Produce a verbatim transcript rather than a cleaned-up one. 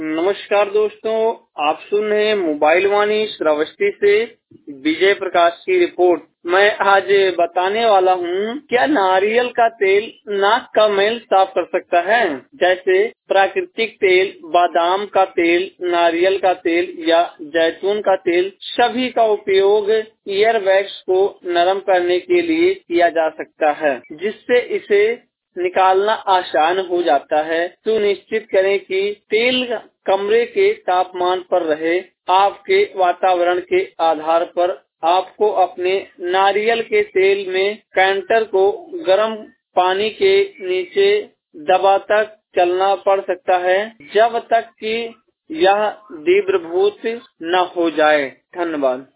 नमस्कार दोस्तों, आप सुन रहे हैं मोबाइल वाणी श्रावस्ती से विजय प्रकाश की रिपोर्ट। मैं आज बताने वाला हूँ, क्या नारियल का तेल नाक का मैल साफ कर सकता है। जैसे प्राकृतिक तेल, बादाम का तेल, नारियल का तेल या जैतून का तेल, सभी का उपयोग ईयर वैक्स को नरम करने के लिए किया जा सकता है, जिससे इसे निकालना आसान हो जाता है। सुनिश्चित करें कि तेल कमरे के तापमान पर रहे। आपके वातावरण के आधार पर आपको अपने नारियल के तेल में कैंटर को गर्म पानी के नीचे दबा तक चलना पड़ सकता है, जब तक कि यह द्रवीभूत न हो जाए। धन्यवाद।